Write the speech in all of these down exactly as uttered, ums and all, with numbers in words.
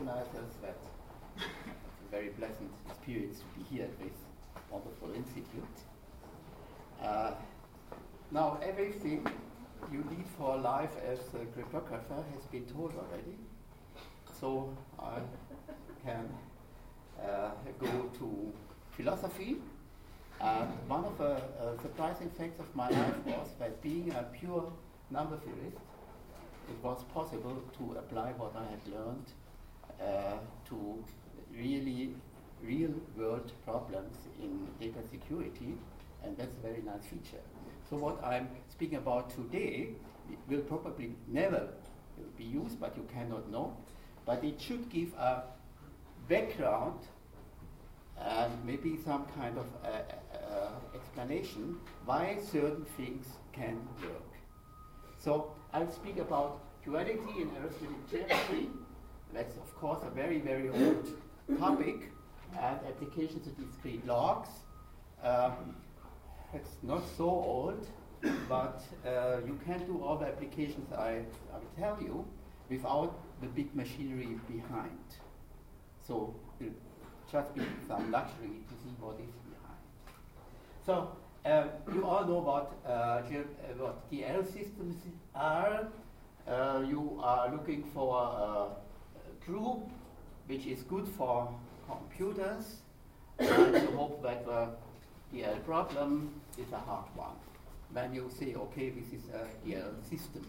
organizers that it's a very pleasant experience to be here at this wonderful institute. Uh, now, everything you need for life as a cryptographer has been told already, so I can uh, go to philosophy. And one of the uh, surprising facts of my life was that being a pure number theorist, it was possible to apply what I had learned uh, to really real-world problems in data security, and that's a very nice feature. So what I'm speaking about today will probably never be used, but you cannot know. But it should give a background and maybe some kind of uh, uh, explanation why certain things can work. So I'll speak about duality in arithmetic geometry. That's of course a very, very old topic, and applications of discrete logs. Um, it's not so old, but uh, you can do all the applications I, I will tell you without the big machinery behind. So it'll just be some luxury to see what is behind. So uh, you all know what, uh, what D L systems are. Uh, you are looking for a group which is good for computers, and you hope that the D L problem is a hard one. Then you say, okay, this is a D L system.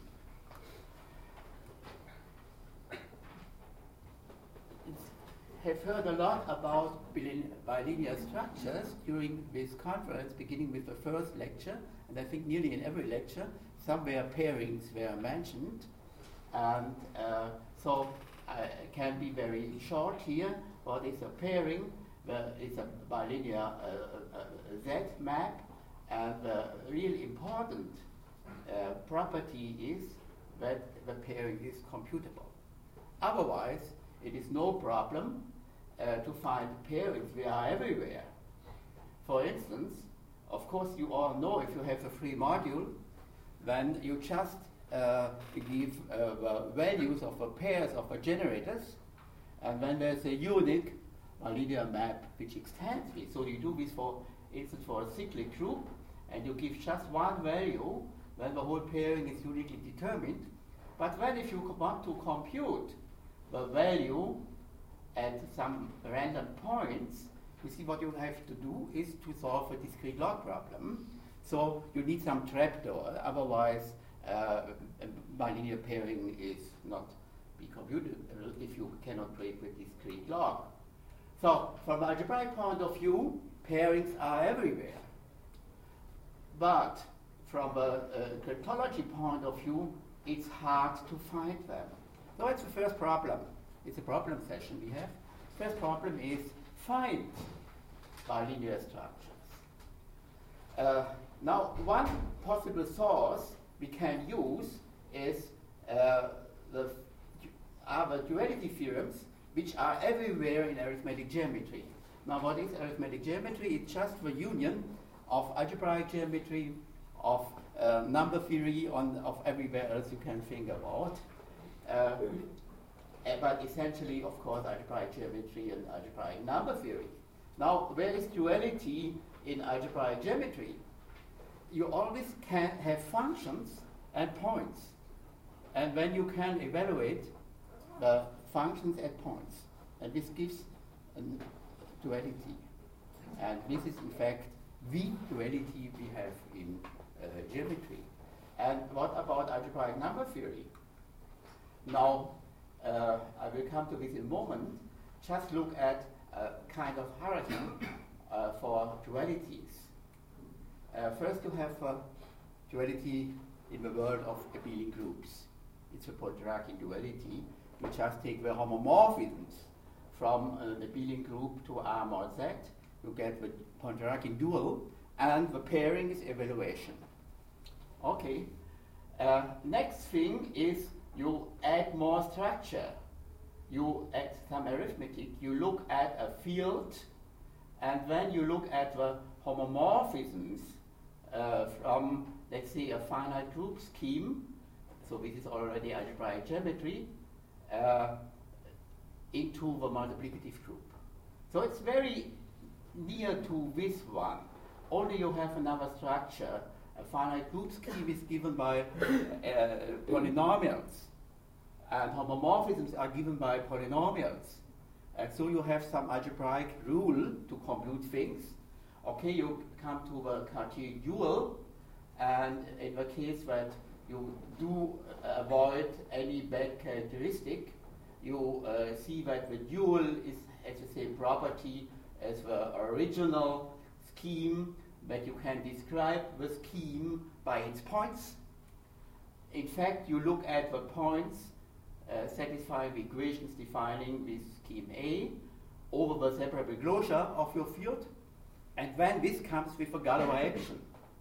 Have heard a lot about bilinear structures during this conference, beginning with the first lecture, and I think nearly in every lecture, somewhere pairings were mentioned. And uh, so I can be very short here. What is a pairing? Well, it's a bilinear uh, uh, Z map, and the really important uh, property is that the pairing is computable. Otherwise, it is no problem uh, to find pairings. They are everywhere. For instance, of course, you all know if you have a free module, then you just uh, give uh, the values of the pairs of the generators, and then there's a unique uh, linear map which extends this. So you do this, for instance, for a cyclic group, and you give just one value, then the whole pairing is uniquely determined. But then if you want to compute the value at some random points, you see what you have to do is to solve a discrete log problem. So you need some trapdoor, otherwise uh, bilinear pairing is not be computable if you cannot break with discrete log. So from an algebraic point of view, pairings are everywhere. But from a, a cryptology point of view, it's hard to find them. So that's the first problem. It's a problem session we have. First problem is find bilinear structures. Uh, now, one possible source we can use is uh, the other duality theorems, which are everywhere in arithmetic geometry. Now, what is arithmetic geometry? It's just the union of algebraic geometry, of uh, number theory, on, of everywhere else you can think about. Uh, but essentially, of course, algebraic geometry and algebraic number theory. Now, where is duality in algebraic geometry? You always can have functions and points. And then you can evaluate the functions at points. And this gives a duality. And this is, in fact, the duality we have in uh, geometry. And what about algebraic number theory? Now, uh, I will come to this in a moment. Just look at a kind of hierarchy uh, for dualities. Uh, first, you have uh, duality in the world of abelian groups. It's a Pontryagin duality. You just take the homomorphisms from an abelian group to R mod Z. You get the Pontryagin dual, and the pairing is evaluation. Okay. Uh, next thing is you add more structure. You add some arithmetic. You look at a field, and then you look at the homomorphisms uh, from, let's say, a finite group scheme. So this is already algebraic geometry. Uh, in, into the multiplicative group. So it's very near to this one. Only you have another structure. A finite group scheme is given by uh, polynomials, and homomorphisms are given by polynomials. And so you have some algebraic rule to compute things. Okay, you come to the Cartier dual, and in the case that you do uh, avoid any bad characteristic, you uh, see that the dual is, has the same property as the original scheme, that you can describe the scheme by its points. In fact, you look at the points uh, satisfying the equations defining this scheme A over the separable closure of your field, and then this comes with a Galois action.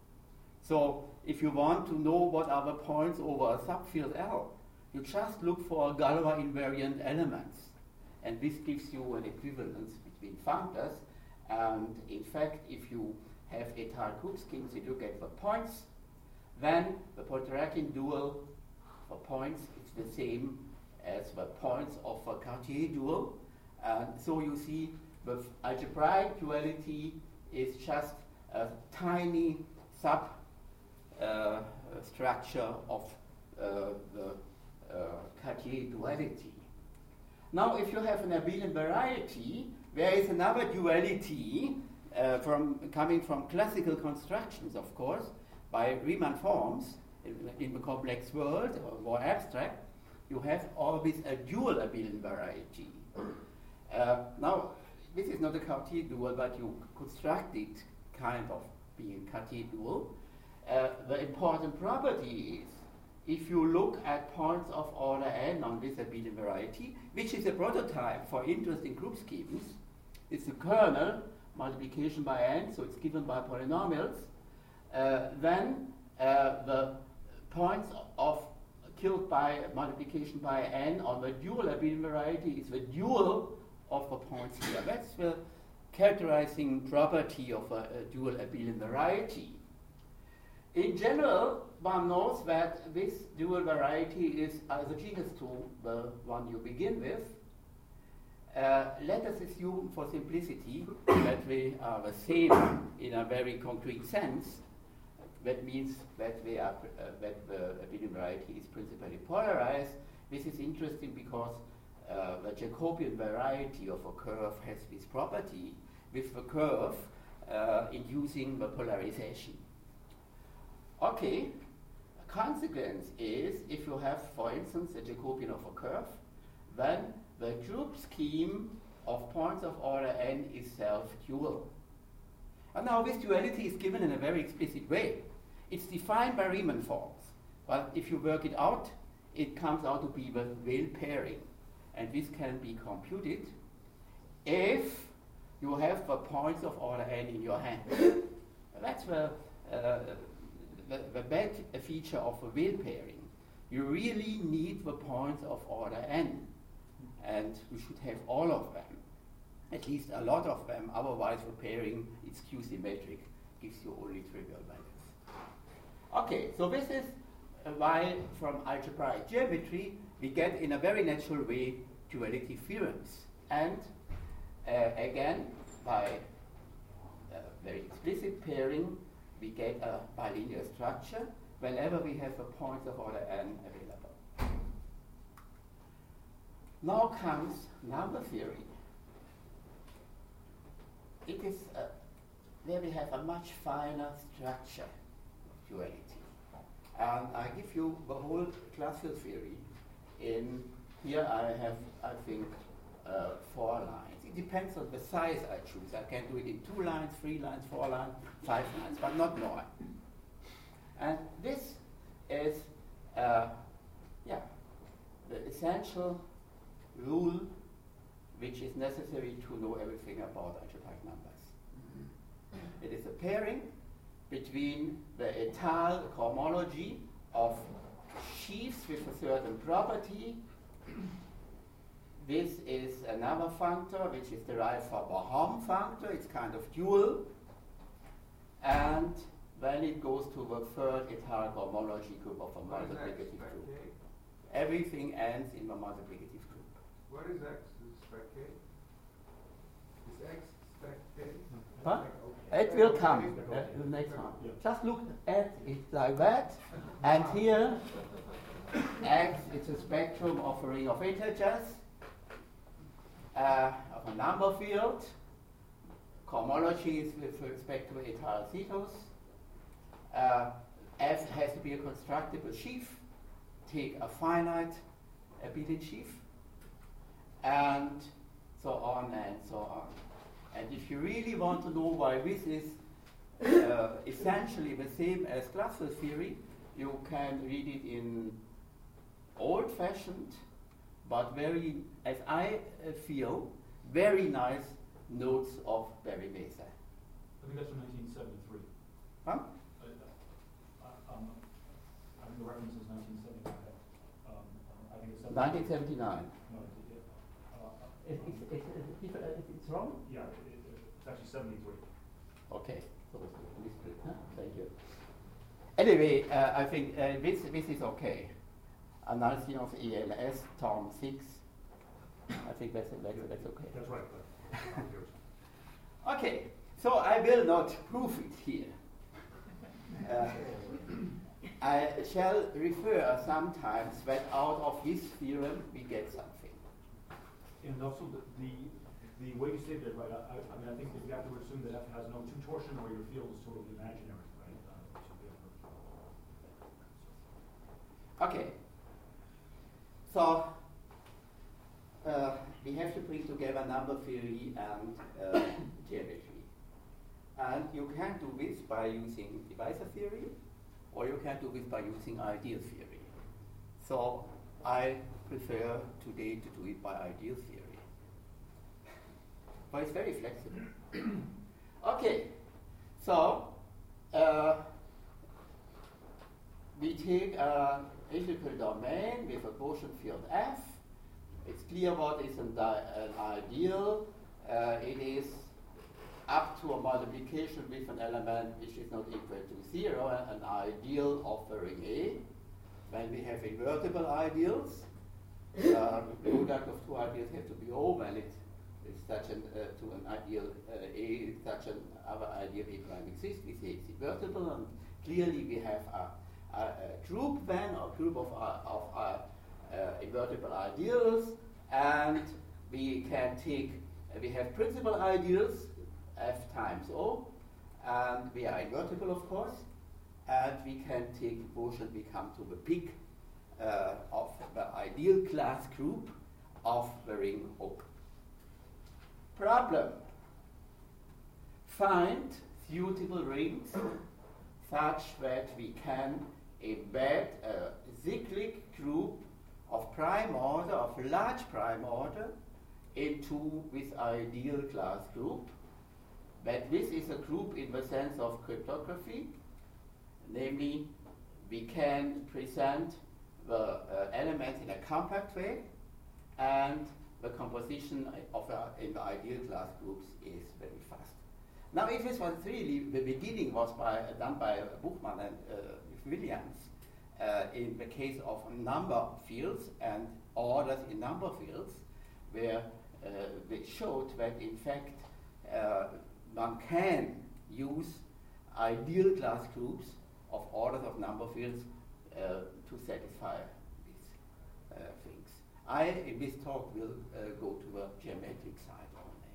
So if you want to know what are the points over a subfield L, you just look for Galois invariant elements, and this gives you an equivalence between functors. And in fact, if you have étale group schemes, you look at the points, then the Pointeracian dual for points is the same as the points of the Cartier dual. And so you see the algebraic duality is just a tiny sub uh, structure of uh, the uh, Cartier duality. Now, if you have an abelian variety, there is another duality uh, from coming from classical constructions, of course, by Riemann forms in, in the complex world, or more abstract. You have always a dual abelian variety. Uh, now, this is not a Cartier dual, but you construct it kind of being Cartier dual. Uh, the important property is, if you look at points of order n on this abelian variety, which is a prototype for interesting group schemes, it's the kernel multiplication by n, so it's given by polynomials, uh, then uh, the points of killed by multiplication by n on the dual abelian variety is the dual of the points here. That's the characterizing property of a, a dual abelian variety. In general, one knows that this dual variety is isogenous to the one you begin with. Uh, let us assume for simplicity that they are the same in a very concrete sense. That means that, they are, uh, that the abelian variety is principally polarized. This is interesting because uh, the Jacobian variety of a curve has this property, with the curve uh, inducing the polarization. Okay, a consequence is, if you have, for instance, a Jacobian of a curve, then the group scheme of points of order n is self-dual. And now this duality is given in a very explicit way. It's defined by Riemann forms, but if you work it out, it comes out to be the Weil pairing. And this can be computed if you have the points of order n in your hand. That's the, uh, the, the bad feature of a Weil pairing. You really need the points of order n, and you should have all of them, at least a lot of them, otherwise the pairing is Q-symmetric, gives you only trivial values. Okay, so this is uh, why from algebraic geometry we get in a very natural way duality theorems. And uh, again, by uh, very explicit pairing, we get a bilinear structure whenever we have a points of order n available. Now comes number theory. It is uh, where we have a much finer structure of duality. And I give you the whole classical theory. In here I have, I think, uh, four lines. It depends on the size I choose. I can do it in two lines, three lines, four lines, five lines, but not more. And this is, uh, yeah, the essential rule which is necessary to know everything about algebraic numbers. Mm-hmm. It is a pairing between the étale cohomology of sheaves with a certain property. This is another functor which is derived from a Hom functor. It's kind of dual. And then it goes to the third étale cohomology group of a multiplicative group. Everything ends in the multiplicative group. What What is X? Is spec K? Is X spec K? Huh? It will come uh, next time. Yeah. Just look at it like that, and here X is a spectrum of a ring of integers, uh, of a number field. Cohomology is with respect to eta zetas. Uh, F has to be a constructible sheaf. Take a finite abelian sheaf, and so on and so on. And if you really want to know why this is uh, essentially the same as cluster theory, you can read it in old-fashioned, but very, as I uh, feel, very nice notes of Barry Mesa. I think that's from nineteen seventy-three. Huh? I, uh, um, I think the reference is nineteen seventy-five. Um, I think it's nineteen seventy-nine. No, it, it, uh, It, it, it, it, it, it's wrong? yeah, it, it, it's actually seventy-three. Okay, so misprint, huh? Thank you. Anyway, uh, I think uh, this, this is okay. Analysis of E L S, Tom six. I think that's, that's, that's okay. That's right. Okay, so I will not prove it here. Uh, I shall refer sometimes that out of this theorem we get something. And also the, the the way you stated it, right? I, I mean, I think if you have to assume that F has no two torsion or your field is totally imaginary, right? Uh, should be able to- Okay. So uh, we have to bring together number theory and uh, geometry. And you can do this by using divisor theory, or you can do this by using ideal theory. So I prefer today to do it by ideal theory. But it's very flexible. Okay, so uh, we take an integral domain with a quotient field F. It's clear what is an, an ideal. Uh, it is up to a multiplication with an element which is not equal to zero, an ideal of the ring A. When we have invertible ideals, uh, the product of two ideals have to be O when it is such an, uh, to an ideal uh, A, such an other ideal A prime exists. We say it's invertible, and clearly we have a, a, a group then, a group of, uh, of uh, uh, invertible ideals, and we can take, uh, we have principal ideals, F times O, and we are invertible, of course, and we can take the quotient, we come to the peak uh, of the ideal class group of the ring O. Problem. Find suitable rings such that we can embed a cyclic group of prime order, of large prime order, into this ideal class group. That this is a group in the sense of cryptography, namely, we can present the uh, elements in a compact way, and the composition of uh, in the ideal class groups is very fast. Now, if this was really, the beginning was by, uh, done by Buchmann and uh, Williams uh, in the case of number fields and orders in number fields, where uh, they showed that in fact uh, one can use ideal class groups of orders of number fields uh, to satisfy these uh, things. I, in this talk, will uh, go to the geometric side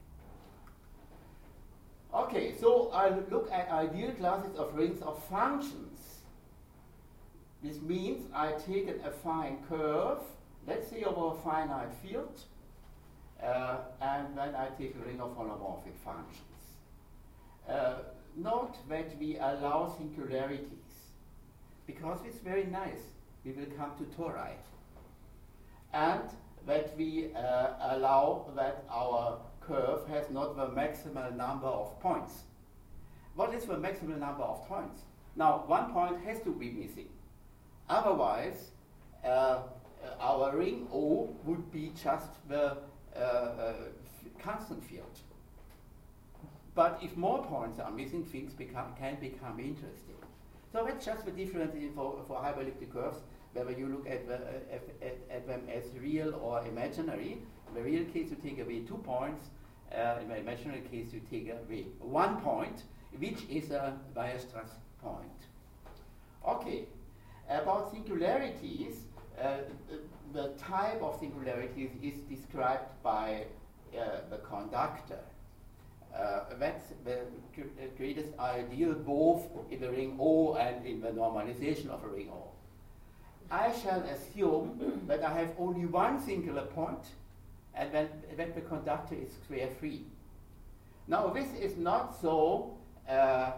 only. Okay, so I look at ideal classes of rings of functions. This means I take an affine curve, let's say over a finite field, uh, and then I take a ring of holomorphic functions. Uh, note that we allow singularities, because it's very nice. We will come to tori. And that we uh, allow that our curve has not the maximal number of points. What is the maximal number of points? Now, one point has to be missing. Otherwise, uh, our ring O would be just the uh, uh, constant field. But if more points are missing, things become, can become interesting. So that's just the difference in for, for hyperelliptic curves, whether you look at, the, uh, at, at them as real or imaginary. In the real case, you take away two points. Uh, in the imaginary case, you take away one point, which is a Weierstrass point. Okay, about singularities, uh, the type of singularities is described by uh, the conductor. Uh, that's the greatest ideal both in the ring O and in the normalization of a ring O. I shall assume that I have only one singular point and then that the conductor is square free. Now this is not so uh, uh,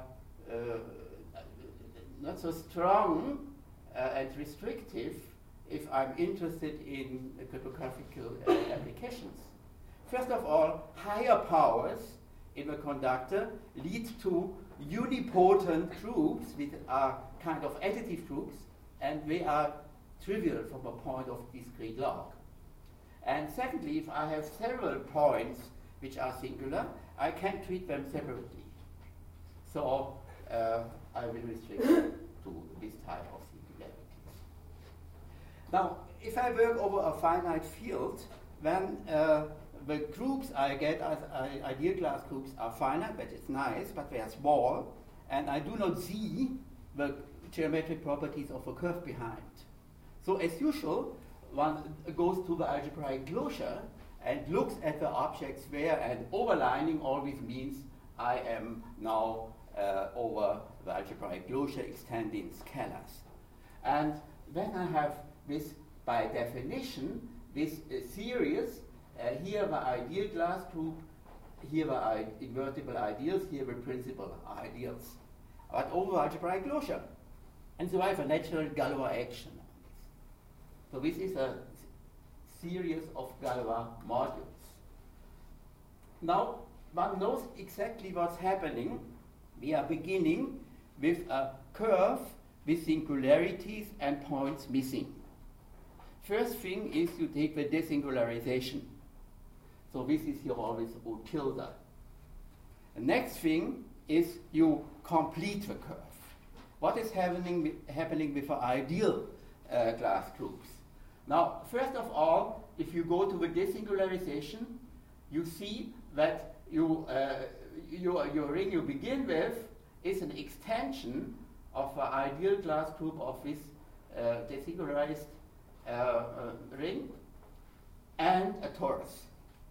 not so strong uh, and restrictive if I'm interested in uh, cryptographical uh, applications. First of all, higher powers in the conductor lead to unipotent groups, which are kind of additive groups, and they are trivial from a point of discrete log. And secondly, if I have several points which are singular, I can treat them separately. So uh, I will restrict to this type of singularities. Now, if I work over a finite field, then uh, the groups I get as uh, ideal class groups are finite, but it's nice, but they are small, and I do not see the geometric properties of a curve behind. So as usual, one goes to the algebraic closure and looks at the objects there, and overlining always means I am now uh, over the algebraic closure extending scalars. And then I have this, by definition, this uh, series. Uh, here the ideal class group, here the I invertible ideals, here the principal ideals, but over algebraic closure. And so I have a natural Galois action on this. So this is a series of Galois modules. Now, one knows exactly what's happening. We are beginning with a curve with singularities and points missing. First thing is you take the desingularization. So this is here always O tilde. The next thing is you complete the curve. What is happening with, happening with the ideal uh, class groups? Now, first of all, if you go to the desingularization, you see that you, uh, your, your ring you begin with is an extension of the ideal class group of this uh, desingularized uh, uh, ring and a torus.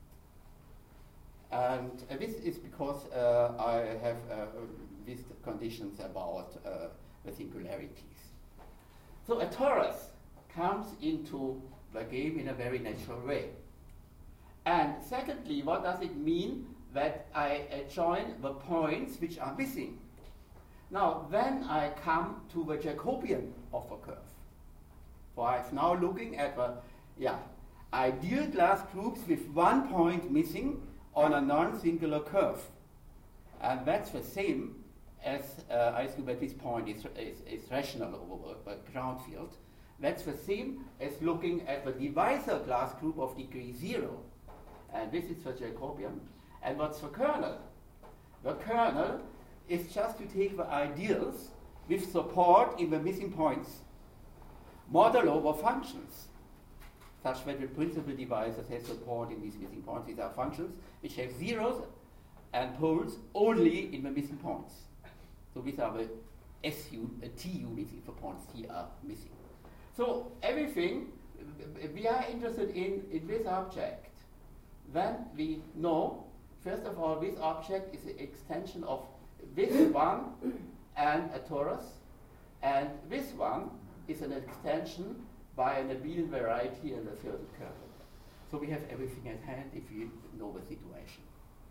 And uh, this is because uh, I have uh, these conditions about uh, the singularities. So a torus comes into the game in a very natural way. And secondly, what does it mean that I uh, join the points which are missing? Now, then I come to the Jacobian of a curve. For I'm now looking at the yeah, ideal class groups with one point missing on a non-singular curve. And that's the same as uh, I assume that this point is, is, is rational over the ground field. That's the same as looking at the divisor class group of degree zero. And this is the Jacobian. And what's the kernel? The kernel is just to take the ideals with support in the missing points, model over functions, such that the principal divisor has support in these missing points. These are functions which have zeros and poles only in the missing points. So these are the S U, uh, T units if the points T are missing. So everything we are interested in in this object, then we know, first of all, this object is an extension of this one and a torus, and this one is an extension by an abelian variety and a certain kernel. So we have everything at hand if we know the situation.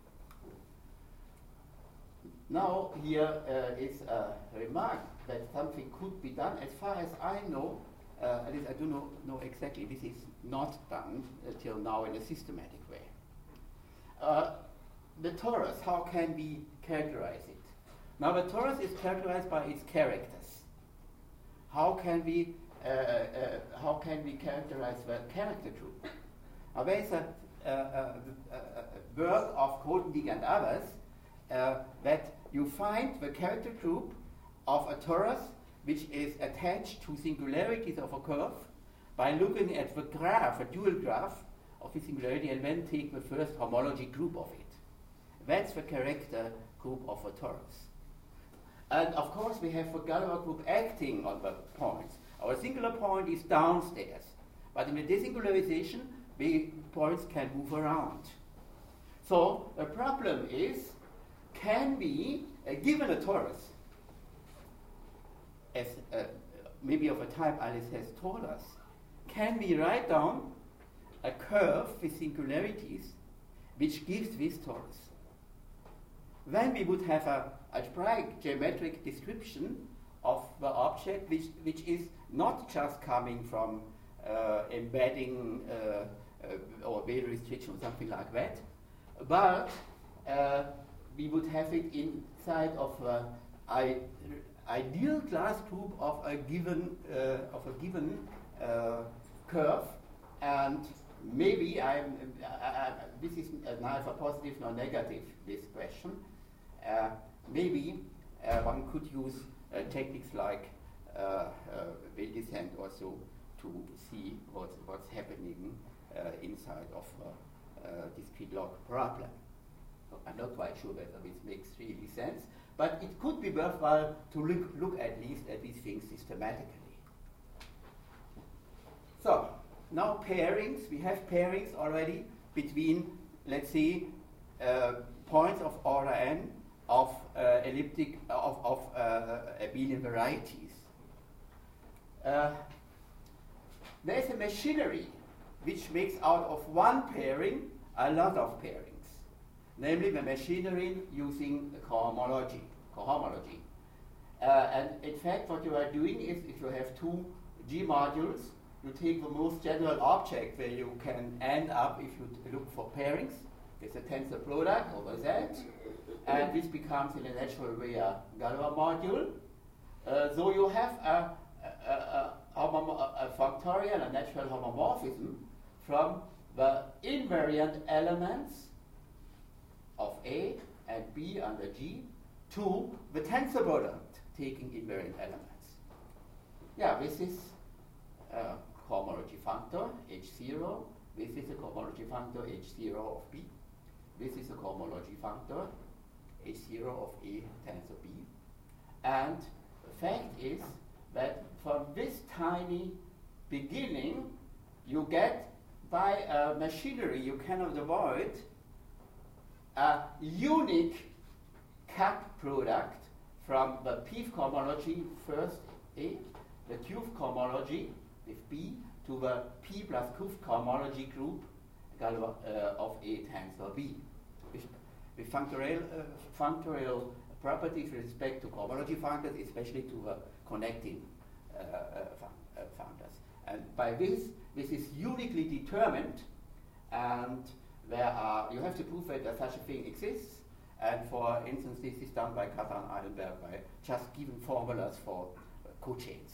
Now here uh, is a remark that something could be done. As far as I know, uh, at least I do not know exactly, this is not done until now in a systematic way. Uh, the torus, how can we characterize it? Now the torus is characterized by its characters. How can we uh, uh, how can we characterize the character group? Now there is a, uh, uh, uh, work of Grothendieck and others uh, that you find the character group of a torus which is attached to singularities of a curve by looking at the graph, a dual graph of the singularity and then take the first homology group of it. That's the character group of a torus. And of course we have the Galois group acting on the points. Our singular point is downstairs, but in the desingularization the points can move around. So the problem is, can we, uh, given a torus, as uh, maybe of a type Alice has told us, can we write down a curve with singularities which gives this torus? Then we would have a algebraic geometric description of the object which, which is not just coming from uh, embedding uh, uh, or Weyl restriction or something like that, but uh, we would have it inside of an ideal class group of a given uh, of a given uh, curve, and maybe I'm I, I, this is neither positive nor negative, this question. Uh, maybe uh, one could use uh, techniques like uh, uh, Weyl descent or so to see what's what's happening uh, inside of a uh, discrete log problem. So I'm not quite sure whether this makes really sense, but it could be worthwhile to look, look at least at these things systematically. So now pairings, we have pairings already between, let's say, uh, points of order n of uh, elliptic of, of uh, abelian varieties. Uh, there is a machinery which makes out of one pairing a lot of pairings, namely the machinery using cohomology. cohomology. Uh, and in fact, what you are doing is, if you have two G modules, you take the most general object where you can end up, if you t- look for pairings, it's a tensor product over Z, and this becomes in a natural way a Galois module. Uh, so you have a, a, a, a, a factorial, a natural homomorphism from the invariant elements of A and B under G to the tensor product taking invariant elements. Yeah, this is a cohomology functor H zero. This is a cohomology functor H zero of B. This is a cohomology functor H zero of A tensor B. And the fact is that from this tiny beginning, you get, by a machinery you cannot avoid, a unique cap product from the P cohomology first A, the Q cohomology with B, to the P plus Q cohomology group Galois, uh, of A tensor B, with, with functorial, uh, functorial properties with respect to cohomology functors, especially to the connecting uh, uh, fun uh, functors. And by this, this is uniquely determined, and there are, you have to prove that such a thing exists. And for instance, this is done by Kazan Eilenberg by just giving formulas for uh, cochains.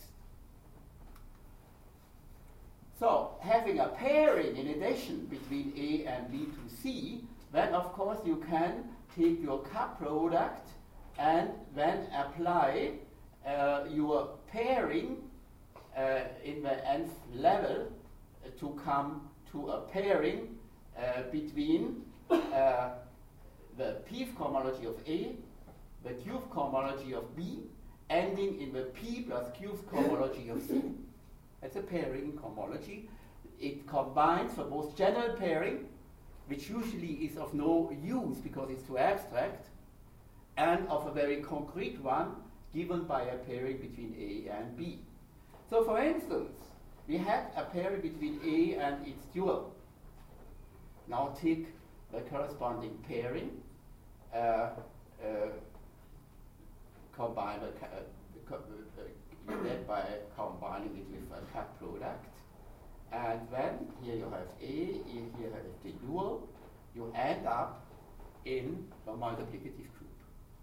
So, having a pairing in addition between A and B to C, then of course you can take your cup product and then apply uh, your pairing uh, in the nth level uh, to come to a pairing uh, between uh, the P cohomology of A, the Q cohomology of B, ending in the P plus Q cohomology of C. That's a pairing cohomology. It combines for both general pairing, which usually is of no use because it's too abstract, and of a very concrete one given by a pairing between A and B. So for instance, we had a pairing between A and its dual. Now take the corresponding pairing, uh, uh, combine the, uh, co uh, you get by combining it with a cut product, and then here you have A, here you have the dual, you end up in the multiplicative group.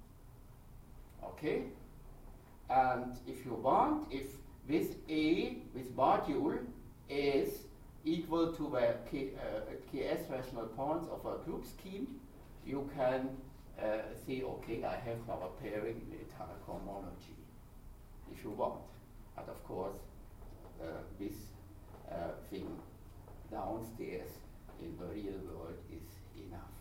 Okay? And if you want, if this A, this module, is equal to the K, uh, K S rational points of a group scheme, you can uh, say, okay, I have now a pairing in the entire cohomology, if you want. And of course, uh, this uh, thing downstairs in the real world is enough.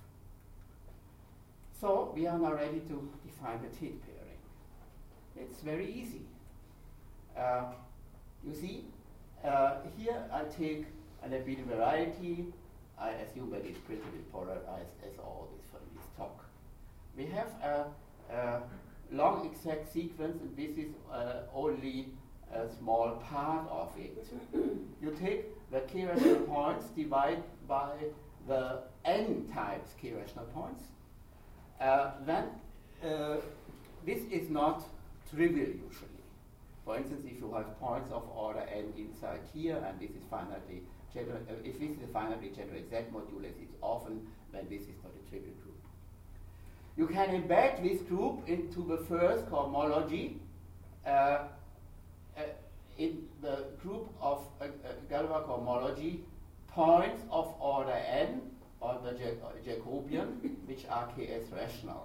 So we are now ready to define the Tate pairing. It's very easy. Uh, you see, uh, here I take an albedo variety. I assume that it's principally polarized as always from this talk. We have a, a long exact sequence, and this is uh, only a small part of it. You take the k-rational points, divide by the n times k-rational points. Uh, then uh, this is not trivial usually. For instance, if you have points of order n inside here, and this is finitely general, uh, if this is a finitely general Z modulus, it's often when this is not a trivial group. You can embed this group into the first cohomology uh, uh, in the group of uh, uh, Galois cohomology points of order n on the ja uh, Jacobian, which are K S rational.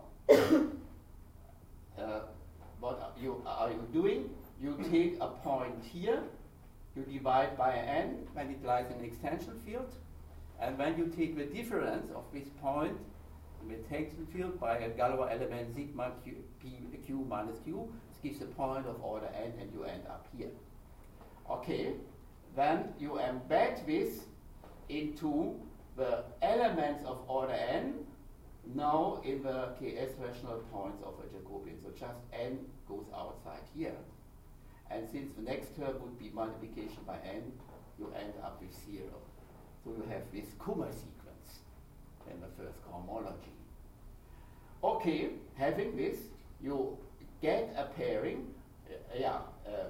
uh, what are you, are you doing? You take a point here, you divide by n when it lies in an extension field, and when you take the difference of this point in the extension field by a Galois element sigma q, p, q minus q, this gives a point of order n, and you end up here. Okay, then you embed this into the elements of order n now in the K S rational points of a Jacobian. So just n goes outside here. And since the next term would be multiplication by n, you end up with zero. So you have this Kummer sequence in the first cohomology. Okay, having this, you get a pairing, uh, yeah, uh,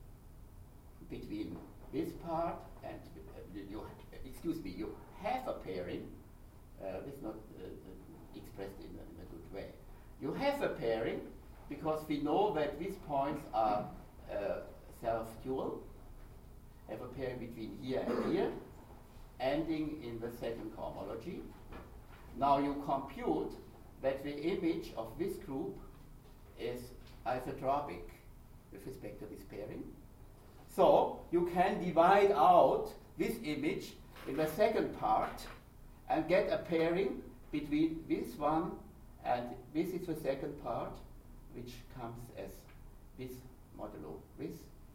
between this part and uh, you, excuse me, you have a pairing. Uh, this is not uh, uh, expressed in a, in a good way. You have a pairing because we know that these points are uh, self-dual. Have a pairing between here and here, ending in the second cohomology. Now you compute that the image of this group is isotropic with respect to this pairing. So you can divide out this image in the second part and get a pairing between this one and this is the second part, which comes as this modulo this.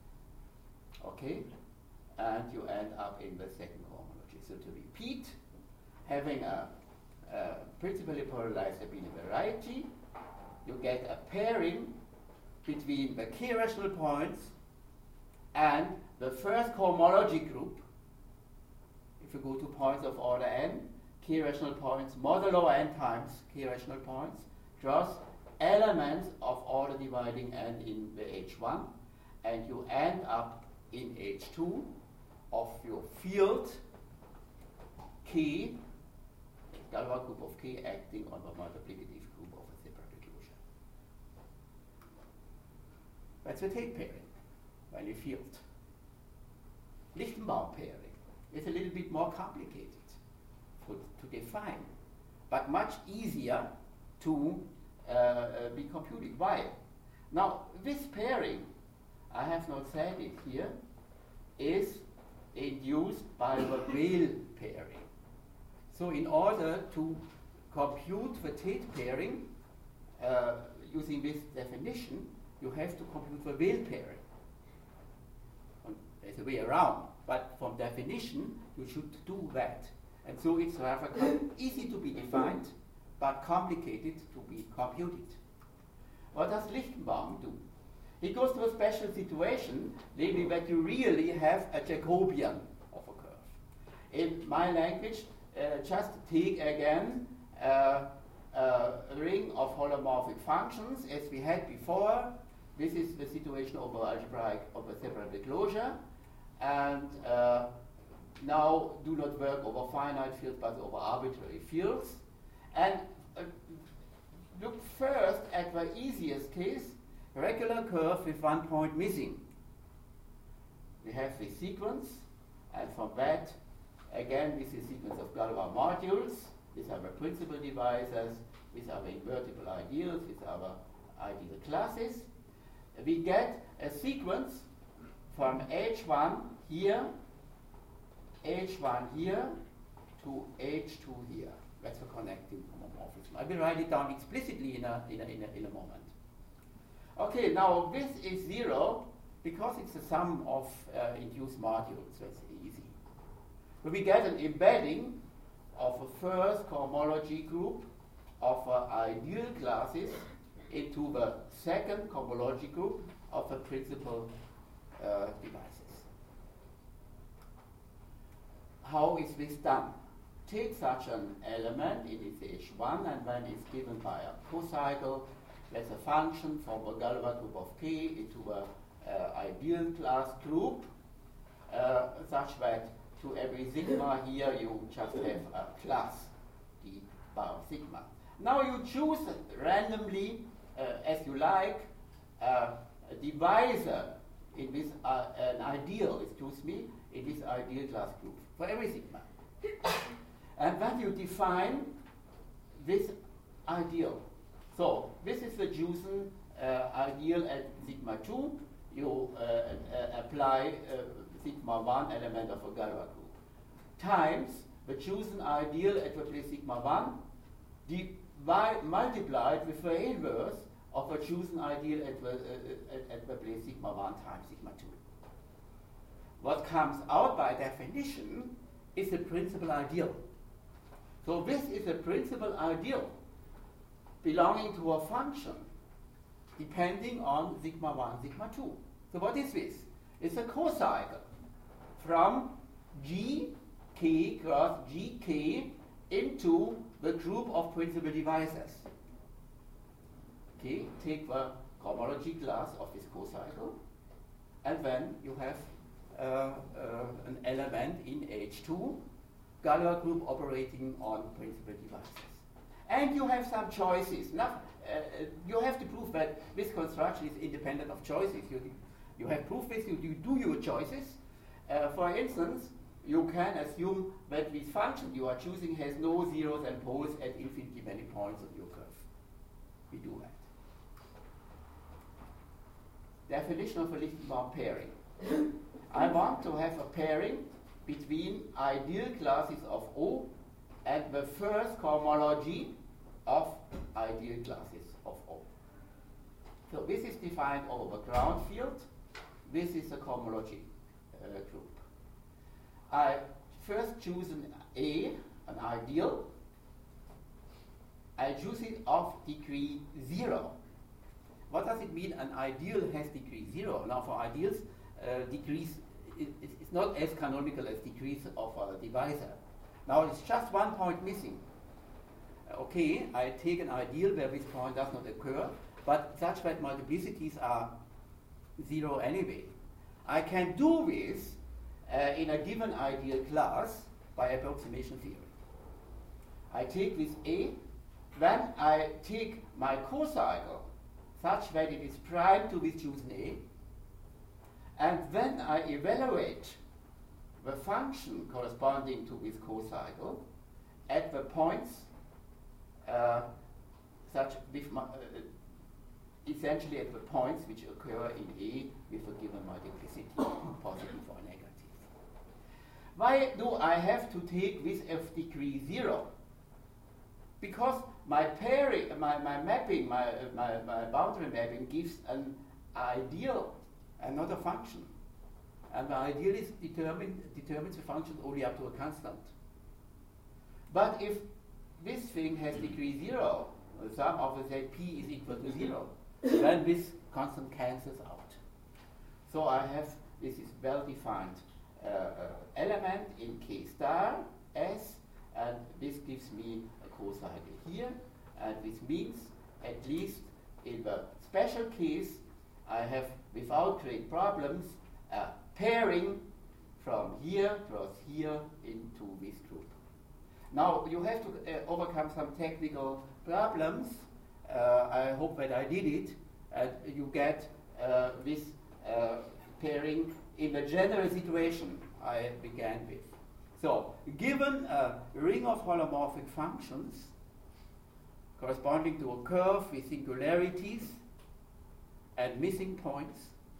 Okay? And you end up in the second cohomology. So to repeat, having a, a principally polarized abelian variety, you get a pairing between the k-rational points and the first cohomology group. If you go to points of order n, k-rational points modulo n times k-rational points draws elements of order dividing n in the H one, and you end up in H two of your field K, Galois group of K acting on the multiplicative group of a separate closure. That's a Tate pairing, when you field. Lichtenbaum pairing is a little bit more complicated for, to define, but much easier to uh, uh, be computed. Why? Now, this pairing, I have not said it here, is induced by the Weil pairing. So in order to compute the Tate pairing, uh, using this definition, you have to compute the Weil pairing. And there's a way around, but from definition, you should do that. And so it's rather easy to be defined, but complicated to be computed. What does Lichtenbaum do? He goes to a special situation, namely that you really have a Jacobian of a curve. In my language, uh, just take again uh, a ring of holomorphic functions as we had before. This is the situation over algebraic over separable closure. And uh, now do not work over finite fields but over arbitrary fields. And uh, look first at the easiest case, regular curve with one point missing. We have this sequence, and from that, again, this is a sequence of Galois modules. These are the principal divisors, these are the invertible ideals, these are the ideal classes. We get a sequence from H one here, H one here, to H two here. That's the connecting homomorphism. I will write it down explicitly in a, in a, in a, in a moment. Okay, now this is zero because it's the sum of uh, induced modules. That's easy. So we get an embedding of a first cohomology group of uh, ideal classes into the second cohomology group of the principal uh, devices. How is this done? Take such an element, it is H one, and then it's given by a cocycle. That's a function from a Galois group of K into a uh, ideal class group, uh, such that to every sigma here you just have a class D bar sigma. Now you choose randomly, uh, as you like, uh, a divisor in this, uh, an ideal, excuse me, in this ideal class group for every sigma. And then you define this ideal. So this is the Jewson uh, ideal at sigma two. You uh, uh, apply uh, sigma one element of a Galois group times the Jewson ideal at the place sigma one divide, multiplied with the inverse of the Jewson ideal at the, uh, at, at the place sigma one times sigma two. What comes out by definition is the principal ideal. So this is a principal ideal belonging to a function depending on sigma one, sigma two. So what is this? It's a cocycle from G K cross G K into the group of principal devices. Okay, take the cohomology class of this cocycle, and then you have uh, uh, an element in H two, Galois group operating on principal devices. And you have some choices. Now, uh, you have to prove that this construction is independent of choices. You, you have proved this, you, you do your choices. Uh, for instance, you can assume that this function you are choosing has no zeros and poles at infinitely many points on your curve. We do that. Definition of a Lichtenbaum pairing. I want to have a pairing between ideal classes of O and the first cohomology of ideal classes of O. So this is defined over the ground field. This is a cohomology uh, group. I first choose an A, an ideal. I choose it of degree zero. What does it mean an ideal has degree zero? Now for ideals, uh, degrees it, it's not as canonical as degrees of a divisor. Now it's just one point missing. Okay, I take an ideal where this point does not occur, but such that multiplicities are zero anyway. I can do this uh, in a given ideal class by approximation theory. I take this A, then I take my cocycle such that it is prime to this chosen A, and then I evaluate the function corresponding to this cocycle at the points uh, such with my, uh, essentially at the points which occur in A with a given multiplicity, positive or negative. Why do I have to take this of degree zero? Because my pairing, my, my mapping, my, my, my boundary mapping gives an ideal and not a function. And the ideal is determined, determines the function only up to a constant. But if this thing has degree zero, the sum of the set P is equal to zero, then this constant cancels out. So I have, this is well-defined uh, uh, element in K star S, and this gives me a cocycle here, and this means, at least in the special case, I have, without great problems, a pairing from here across here into this group. Now, you have to uh, overcome some technical problems. Uh, I hope that I did it, and you get uh, this uh, pairing in the general situation I began with. So, given a ring of holomorphic functions corresponding to a curve with singularities and missing points,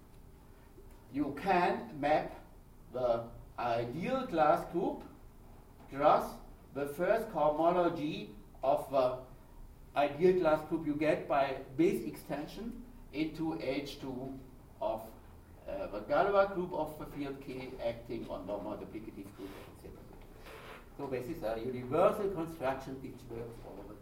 you can map the ideal class group across the first cohomology of the ideal class group you get by base extension into H two of uh, the Galois group of the field K acting on the multiplicative group of the zeta group. So this is a universal construction which works all the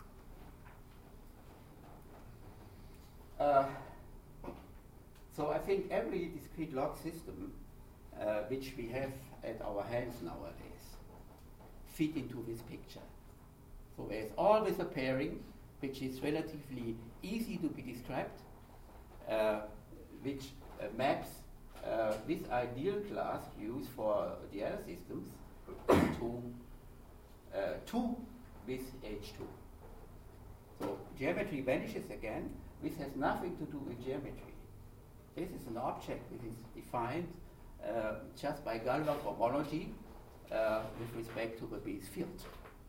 time. Uh, so I think every discrete log system uh, which we have at our hands nowadays fit into this picture. So there's always a pairing which is relatively easy to be described, uh, which uh, maps uh, this ideal class used for the other systems to uh, two with H two. So geometry vanishes again. This has nothing to do with geometry. This is an object which is defined uh, just by Galois cohomology uh, with respect to the base field.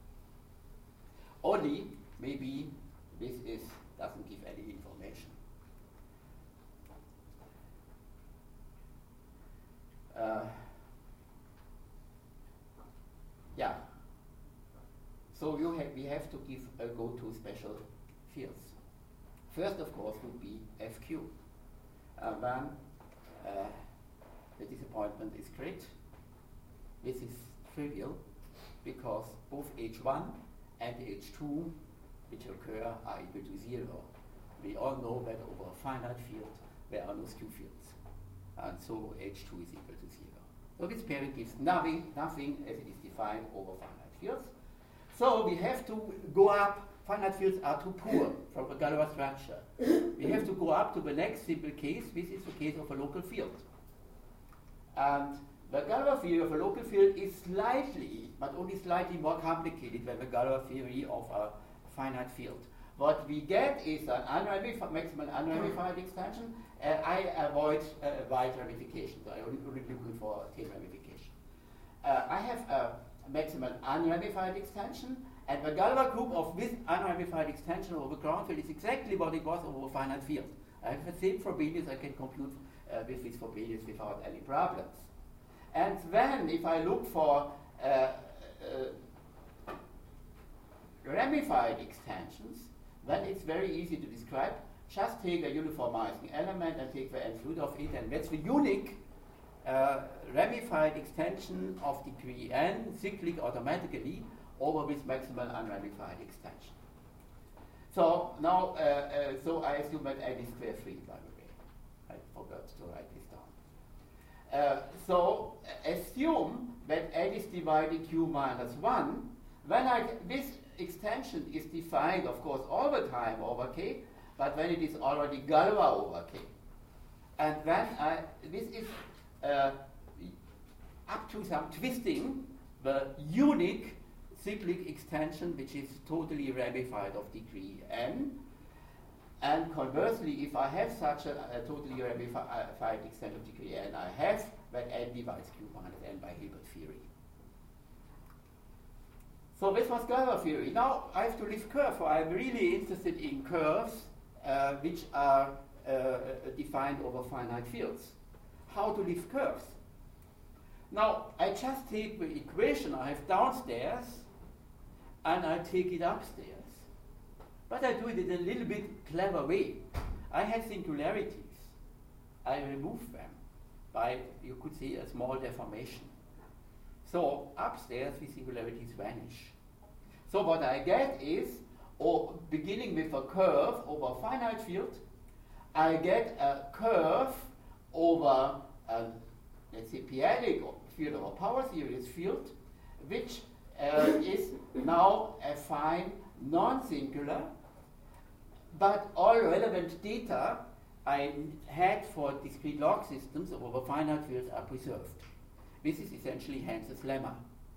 Only maybe this is doesn't give any information. Uh, yeah. So you have, we have to give uh, go to special fields. First, of course, would be F Q. Uh, then uh, the disappointment is great. This is trivial because both H one and H two, which occur, are equal to zero. We all know that over a finite field there are no skew fields, and so H two is equal to zero. So this pairing gives nothing, nothing as it is defined over finite fields. So we have to go up. Finite fields are too poor from a Galois structure. We have to go up to the next simple case. This is the case of a local field. And the Galois theory of a local field is slightly, but only slightly more complicated than the Galois theory of a finite field. What we get is an unramified, maximal unramified extension. Uh, I avoid uh, wide ramification, so I'm only looking for tail ramification. Uh, I have a maximal unramified extension, and the Galois group of this unramified extension over the ground field is exactly what it was over a finite field. I have the same Frobenius I can compute uh, with this Frobenius without any problems. And then if I look for uh, uh, ramified extensions, then it's very easy to describe. Just take a uniformizing element and take the n fluid of it, and that's the unique uh, ramified extension of degree n, cyclic automatically, over this maximal unramified extension. So now, uh, uh, so I assume that n is square free, by the way. I forgot to write this down. Uh, so uh, assume that n is divided q minus one. When I, this extension is defined, of course, all the time over k, but when it is already Galois over k. And then I, this is uh, up to some twisting, the unique cyclic extension which is totally ramified of degree n. And conversely, if I have such a, a totally ramified extension of degree n, I have that n divides q minus n by Hilbert theory. So this was Galois theory. Now I have to lift curves, so I'm really interested in curves uh, which are uh, defined over finite fields. How to lift curves? Now I just take the equation I have downstairs and I take it upstairs. But I do it in a little bit clever way. I have singularities. I remove them by, you could say, a small deformation. So upstairs, the singularities vanish. So what I get is, or beginning with a curve over a finite field, I get a curve over a, let's say, p-adic field or power series field, which uh, is now affine non-singular, but all relevant data I had for discrete log systems over finite fields are preserved. This is essentially Hansen's lemma.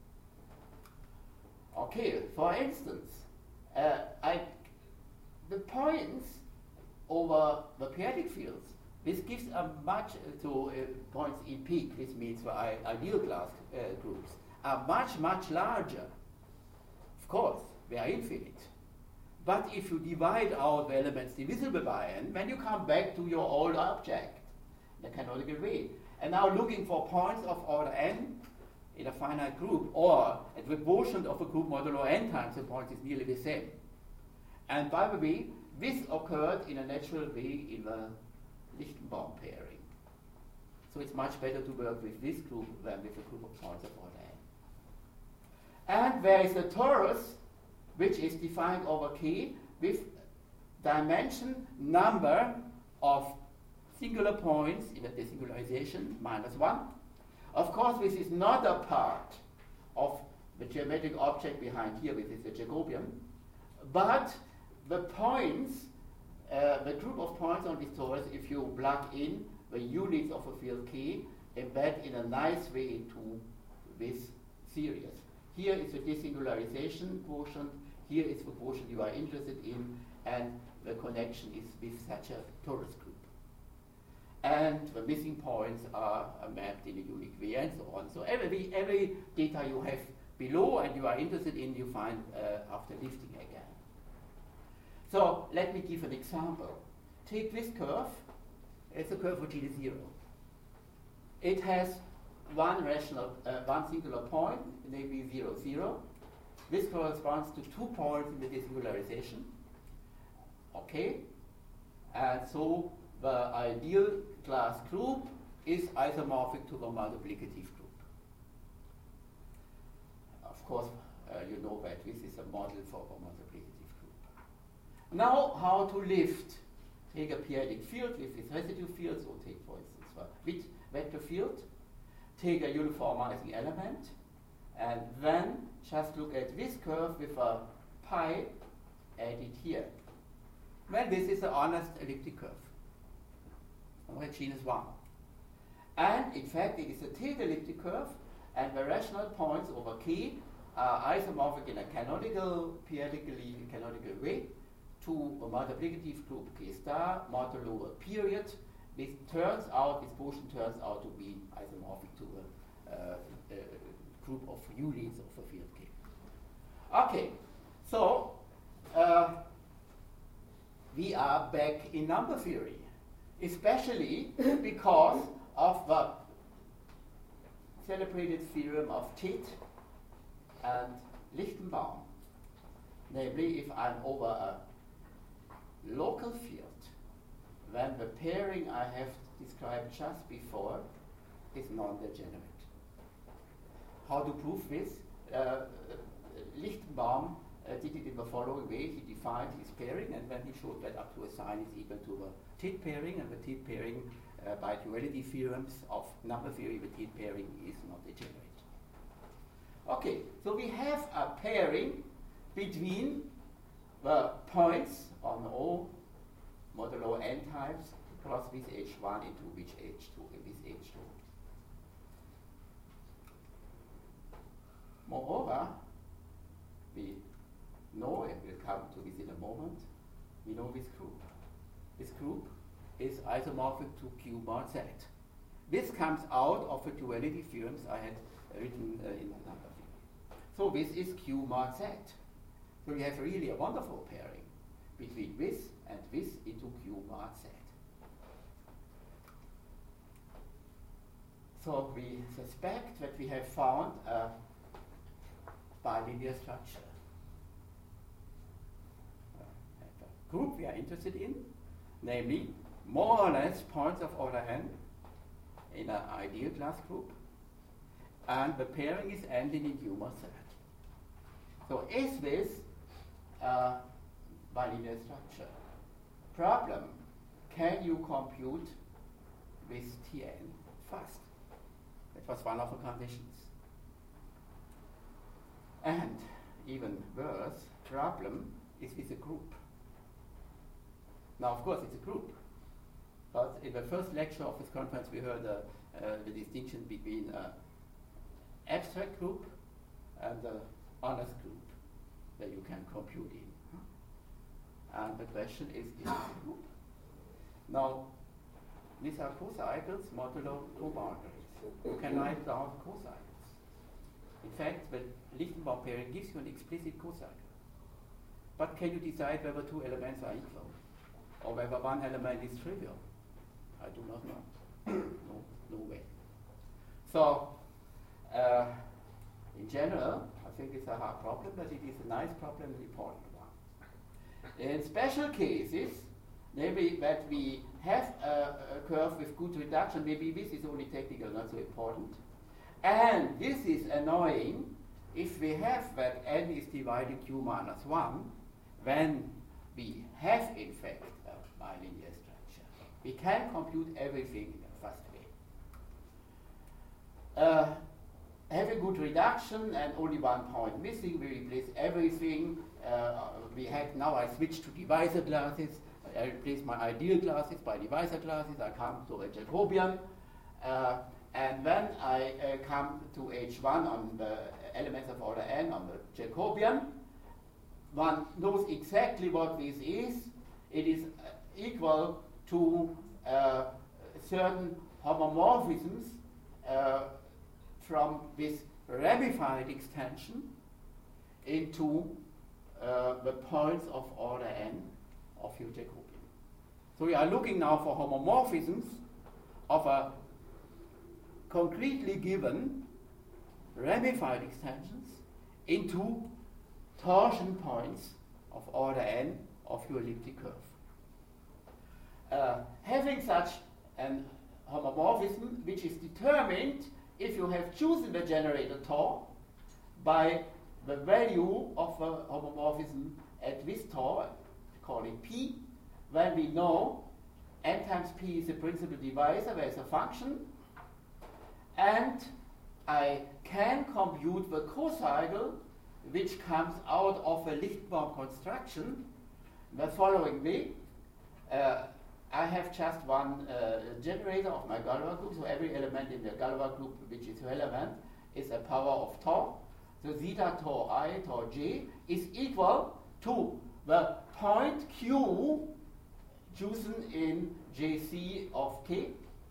Okay, for instance, uh, I, the points over the p-adic fields, this gives a much uh, to uh, points in peak, this means the I ideal class uh, groups, are much, much larger. Of course, they are infinite. But if you divide out the elements divisible by n, then you come back to your old object, the canonical way. And now looking for points of order n, in a finite group, or at the quotient of a group modulo n times the points is nearly the same. And by the way, this occurred in a natural way in the Lichtenbaum pairing. So it's much better to work with this group than with a group of points of order n. And there is a torus which is defined over K with dimension number of singular points in the desingularization minus one. Of course, this is not a part of the geometric object behind here, which is the Jacobian, but the points, uh, the group of points on this torus, if you plug in the units of a field K, embed in a nice way into this series. Here is the desingularization quotient, here is the quotient you are interested in, and the connection is with such a torus group. And the missing points are uh, mapped in a unique way and so on. So every, every data you have below and you are interested in, you find uh, after lifting again. So let me give an example. Take this curve. It's a curve for G to zero. It has one rational, uh, one singular point, namely zero, zero. This corresponds to two points in the desingularization. Okay, and so the ideal class group is isomorphic to the multiplicative group. Of course, uh, you know that this is a model for the multiplicative group. Now, how to lift? Take a periodic field with its residue field, so take, for instance, the Witt vector field. Take a uniformizing element, and then just look at this curve with a pi added here. Well, this is an honest elliptic curve. Alright, genus one. And in fact, it is a tilde elliptic curve, and the rational points over K are isomorphic in a canonical, periodically canonical way to a multiplicative group K star modulo a period. This turns out, this quotient turns out to be isomorphic to a, uh, a group of units of a field K. Okay, so uh, we are back in number theory, especially because of the celebrated theorem of Tit and Lichtenbaum. Namely, if I'm over a local field, then the pairing I have described just before is non-degenerate. How to prove this? Uh, Lichtenbaum uh, did it in the following way. He defined his pairing, and then he showed that up to a sign is equal to the Tit pairing, and the Tit pairing uh, by duality theorems of number theory, the Tit pairing is not degenerate. Okay, so we have a pairing between the points on O modulo n times cross this H one into which H two in this H two. Moreover, we know, and we'll come to this in a moment, we know this group. This group is isomorphic to Q mod Z. This comes out of the duality theorems I had written uh, in the number theory. So this is Q mod Z. So we have really a wonderful pairing between this and this into Q mod Z. So we suspect that we have found a bilinear structure. Uh, the group we are interested in, namely more or less points of order n in an ideal class group, and the pairing is ending in Q mod Z. So is this a bilinear structure? Problem, can you compute with T n fast? That was one of the conditions. And even worse, problem is with a group. Now, of course, it's a group. But in the first lecture of this conference, we heard uh, uh, the distinction between an abstract group and an honest group that you can compute in. And the question is, is this a group? Now, these are cocycles modulo co-boundaries. You can write down cocycles. In fact, the Lichtenbaum pairing gives you an explicit cocycle. But can you decide whether two elements are equal? Or whether one element is trivial? I do not know. no, no way. So, uh, in general, I think it's a hard problem, but it is a nice problem, an important one. In special cases, maybe that we have a, a curve with good reduction, maybe this is only technical, not so important. And this is annoying if we have that n is divided q minus one, then we have in fact a bilinear structure. We can compute everything in a fast way. Uh, have a good reduction and only one point missing, we replace everything. Uh, we had, now I switch to divisor classes. I replace my ideal classes by divisor classes. I come to a Jacobian. Uh, and then I uh, come to H one on the elements of order n on the Jacobian. One knows exactly what this is. It is uh, equal to uh, certain homomorphisms uh, from this ramified extension into uh, the points of order n of your Jacobian. So we are looking now for homomorphisms of a concretely given ramified extensions into torsion points of order n of your elliptic curve. Uh, having such an homomorphism, which is determined if you have chosen the generator tau by the value of the homomorphism at this tau, call it p, when we know n times p is a principal divisor, there is a function, and I can compute the cocycle which comes out of a Lichtenbaum construction the following way. Uh, I have just one uh, generator of my Galois group, so every element in the Galois group which is relevant is a power of tau. So zeta tau I, tau j is equal to the point q chosen in J C of k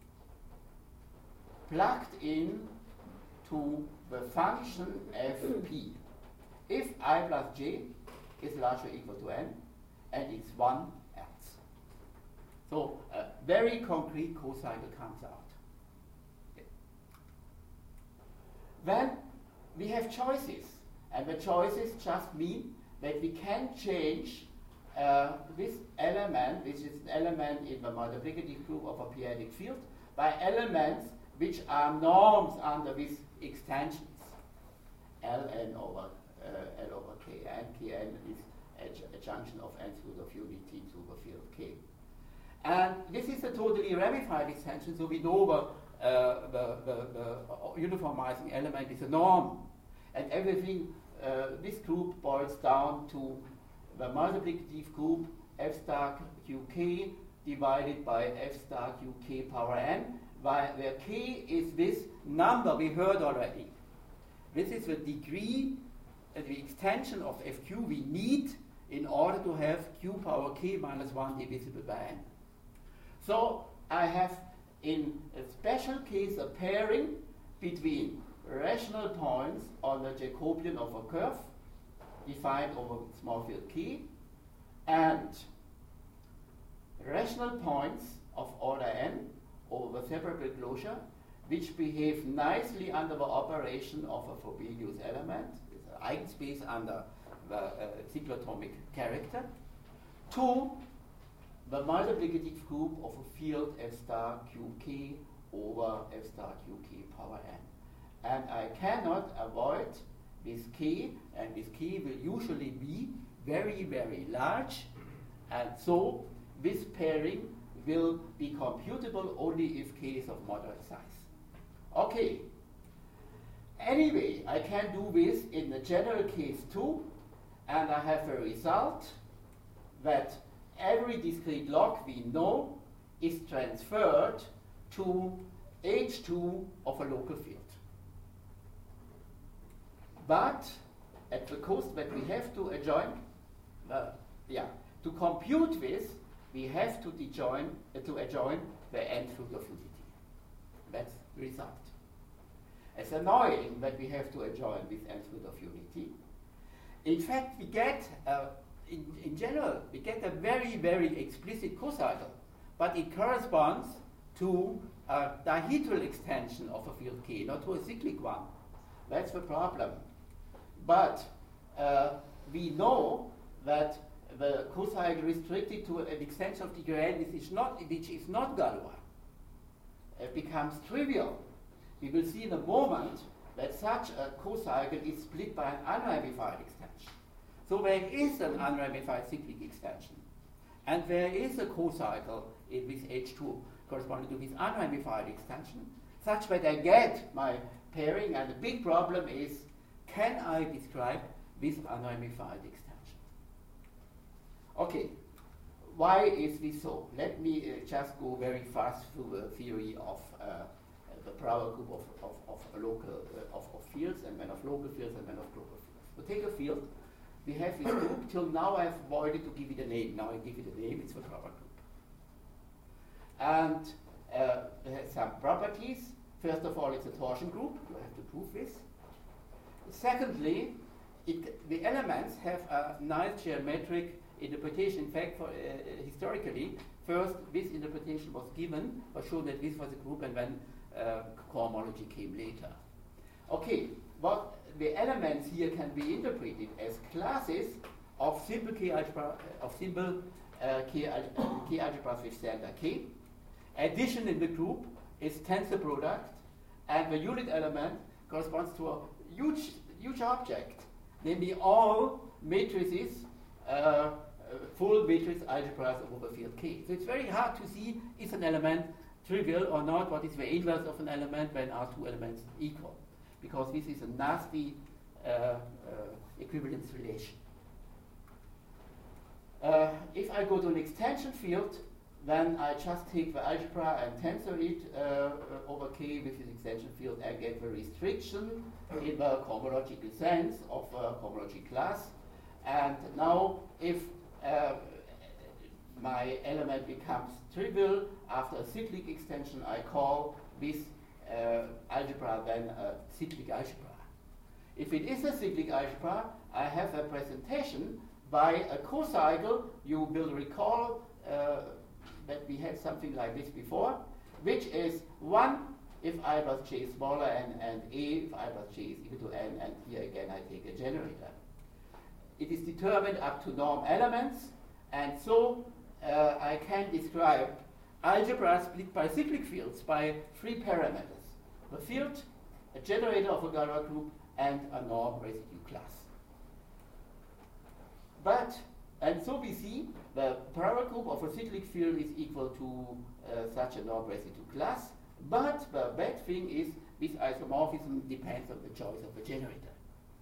plugged in to the function fp. If I plus j is larger or equal to n, and it's one else. So a very concrete cocycle comes out. Okay. Then we have choices, and the choices just mean that we can change uh, this element, which is an element in the multiplicative group of a p-adic field, by elements which are norms under these extensions, Ln over uh, L over K, and Kn is a, a junction of nth root of unity to the field K. And this is a totally ramified extension, so we know the, uh, the, the, the uniformizing element is a norm. And everything, uh, this group boils down to the multiplicative group f star qk divided by f star qk power n, where k is this number we heard already. This is the degree, uh, the extension of fq we need in order to have q power k minus one divisible by n. So I have in a special case a pairing between rational points on the Jacobian of a curve defined over small field k and rational points of order n over the separable closure which behave nicely under the operation of a Frobenius element, it's an eigenspace under the uh, cyclotomic character, to the multiplicative group of a field f star qk over f star qk power n. And I cannot avoid this k, and this k will usually be very, very large, and so this pairing will be computable only if k is of moderate size. Okay. Anyway, I can do this in the general case too, and I have a result that every discrete log we know is transferred to H two of a local field. But at the cost that we have to adjoin, uh, yeah, to compute this, we have to adjoin, uh, to adjoin the nth root of unity. That's the result. It's annoying that we have to adjoin this nth root of unity. In fact, we get, uh, in, in general, we get a very, very explicit cocycle, but it corresponds to a dihedral extension of a field K, not to a cyclic one. That's the problem. But uh, we know that the cocycle restricted to an extension of degree n which is not, which is not Galois uh, becomes trivial. We will see in a moment that such a cocycle is split by an unramified extension. So there is an unramified cyclic extension. And there is a cocycle in this H two corresponding to this unramified extension, such that I get my pairing, and the big problem is, can I describe this unramified extension? Okay, why is this so? Let me uh, just go very fast through the theory of uh, the Brouwer group of, of, of local uh, of, of fields, and then of local fields, and then of global fields. So take a field. We have this group. Till now I've avoided to give it a name. Now I give it a name. It's the Brouwer group. And uh, it has some properties. First of all, it's a torsion group. You have to prove this. Secondly, it, the elements have a nice geometric interpretation. In fact, for, uh, historically, first this interpretation was given, was shown that this was a group, and then uh, cohomology came later. Okay, what the elements here can be interpreted as classes of simple K algebra, of simple uh, K, uh, K algebras with standard K. Addition in the group is tensor product, and the unit element corresponds to a huge, huge object, namely all matrices, uh, uh, full matrix algebras over the field K. So it's very hard to see, is an element trivial or not, what is the inverse of an element when are two elements equal, because this is a nasty uh, uh, equivalence relation. Uh, if I go to an extension field, then I just take the algebra and tensor it uh, over K with this extension field. I get the restriction in the cohomological sense of a cohomology class. And now if uh, my element becomes trivial after a cyclic extension, I call this uh, algebra then a cyclic algebra. If it is a cyclic algebra, I have a presentation by a cocycle. You will recall uh, that we had something like this before, which is one if I plus j is smaller and, and a if I plus j is equal to n, and here again I take a generator. It is determined up to norm elements, and so uh, I can describe algebra split by cyclic fields by three parameters: the field, a generator of a Galois group, and a norm residue class. But, and so we see the Brouwer group of a cyclic field is equal to uh, such a norm residue class, but the bad thing is this isomorphism depends on the choice of the generator.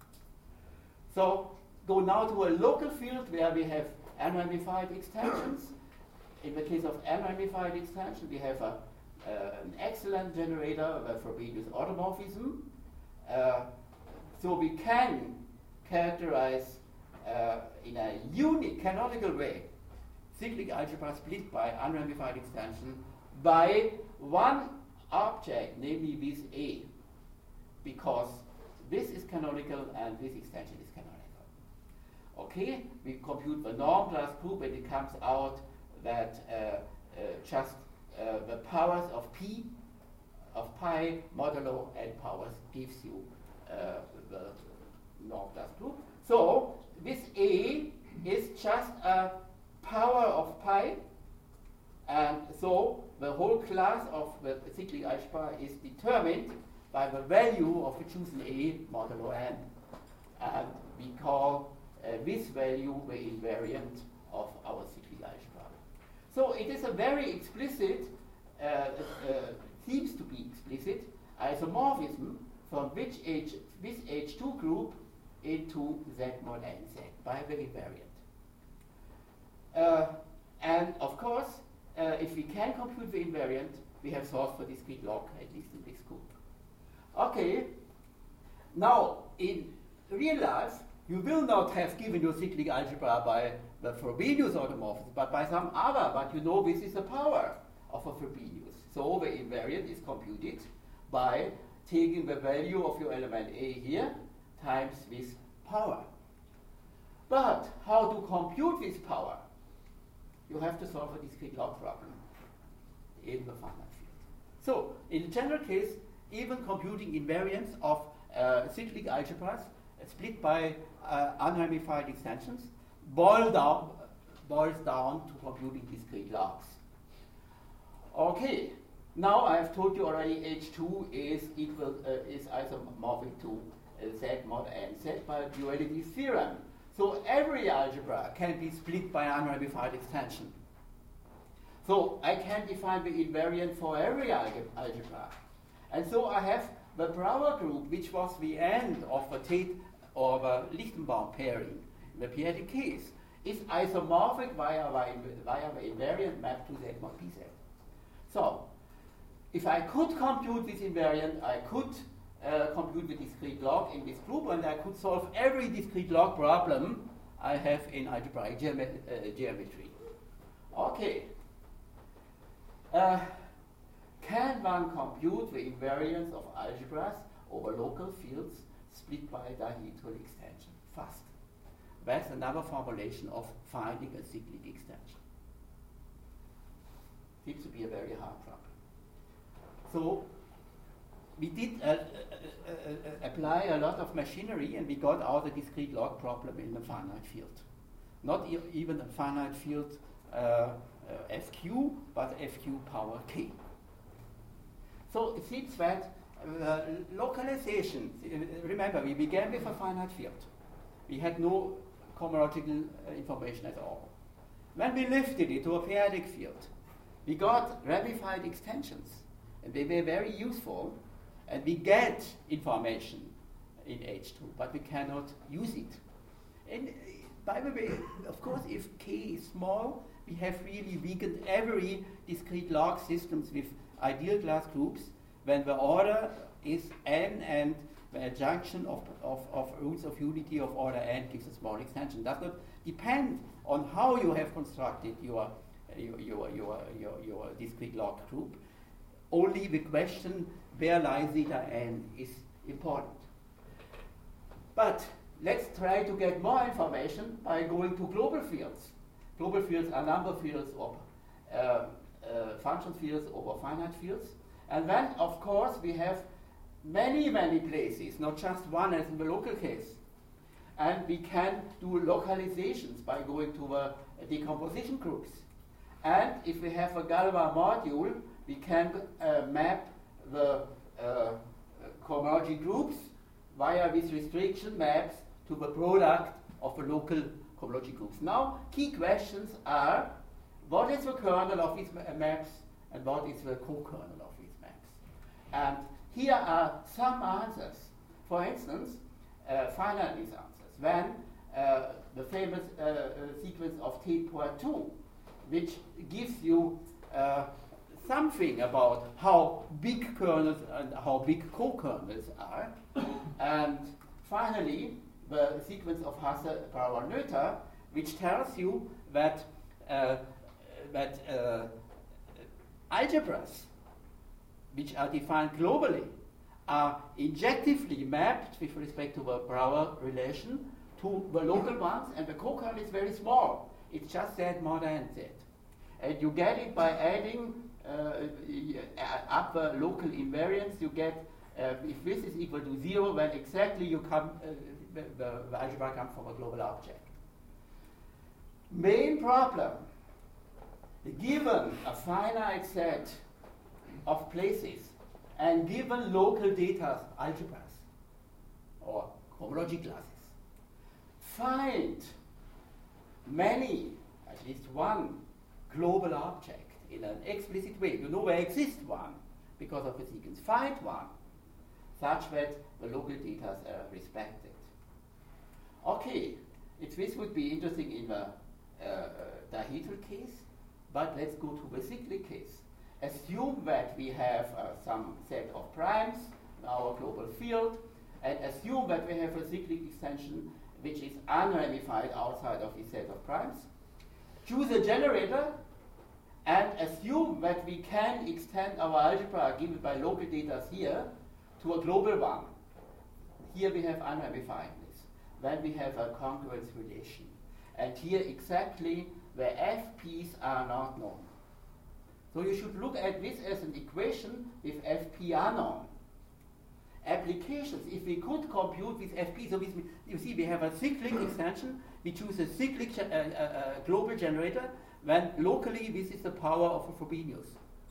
So go now to a local field where we have unramified extensions. In the case of unramified extension, we have a, uh, an excellent generator, the Frobenius automorphism. Uh, so we can characterize uh, in a unique canonical way cyclic algebra split by unramified extension by one object, namely this A, because this is canonical and this extension is canonical. Okay, we compute the norm class group, and it comes out that uh, uh, just uh, the powers of P of pi modulo n powers gives you uh, the norm class group. So this A is just a power of pi, and so the whole class of the cyclic algebra is determined by the value of the chosen A modulo n, and we call uh, this value the invariant of our cyclic algebra. So it is a very explicit, uh, uh, seems to be explicit, isomorphism from which H, this H two group into Z mod n Z by the invariant. Uh, and of course, uh, if we can compute the invariant, we have solved for discrete log, at least in this group. Okay, now in real life, you will not have given your cyclic algebra by the Frobenius automorphism, but by some other, but you know this is the power of a Frobenius. So the invariant is computed by taking the value of your element A here times this power. But how to compute this power? You have to solve a discrete log problem in the finite field. So in the general case, even computing invariance of uh, cyclic algebras uh, split by uh, unramified extensions boil down, boils down to computing discrete logs. Okay, now I have told you already H two is equal uh, is isomorphic to uh, Z mod n Z by duality theorem. So every algebra can be split by an unramified extension. So I can define the invariant for every alge algebra. And so I have the Brouwer group, which was the end of the Tate or the Lichtenbaum pairing in the p-adic case, is isomorphic via, via, via the invariant map to Z mod P Z. So if I could compute this invariant, I could uh, compute the discrete log in this group, and I could solve every discrete log problem I have in algebraic geome uh, geometry. Okay. Uh, can one compute the invariance of algebras over local fields split by dihedral extension? Fast. That's another formulation of finding a cyclic extension. Seems to be a very hard problem. So we did uh, uh, uh, uh, apply a lot of machinery, and we got out a discrete log problem in a finite field. Not e even a finite field uh, Uh, F Q, but F Q power K. So it seems that uh, localization, uh, remember we began with a finite field. We had no cohomological uh, information at all. When we lifted it to a p-adic field, we got ramified extensions, and they were very useful, and we get information in H two, but we cannot use it. And uh, by the way, of course, if K is small, we have really weakened every discrete log systems with ideal class groups when the order is n and the adjunction of, of, of roots of unity of order n gives a small extension. Does not depend on how you have constructed your, your, your, your, your, your discrete log group. Only the question where lies zeta n is important. But let's try to get more information by going to global fields. Global fields are number fields or uh, uh, function fields over finite fields. And then, of course, we have many, many places, not just one as in the local case. And we can do localizations by going to the decomposition groups. And if we have a Galois module, we can uh, map the uh, cohomology groups via these restriction maps to the product of the local cohomology groups. Now, key questions are, what is the kernel of these ma maps and what is the co-kernel of these maps? And here are some answers. For instance, uh, finite these answers. When uh, the famous uh, uh, sequence of Tate-Poitou, which gives you uh, something about how big kernels and how big co-kernels are. And finally, the sequence of Hasse-Brouwer-Noether, which tells you that, uh, that uh, algebras, which are defined globally, are injectively mapped with respect to the Brouwer relation to the local ones, and the co-kernel is very small. It's just Z mod n Z. And you get it by adding uh, up the local invariance. You get, uh, if this is equal to zero, then exactly you come, uh, the, the, the algebra comes from a global object. Main problem, given a finite set of places and given local data algebras or cohomology classes, find many, at least one, global object in an explicit way. You know there exists one because of the sequence. Find one such that the local data are respected. Okay, it, this would be interesting in the uh, dihedral case, but let's go to the cyclic case. Assume that we have uh, some set of primes in our global field, and assume that we have a cyclic extension which is unramified outside of the set of primes. Choose a generator and assume that we can extend our algebra given by local data here to a global one. Here we have unramifiedness. Then we have a congruence relation. And here exactly the F Ps are not known. So you should look at this as an equation with F P unknown. applications, if we could compute with F P, so with, you see we have a cyclic extension, we choose a cyclic ge uh, uh, uh, global generator, when locally this is the power of a Frobenius.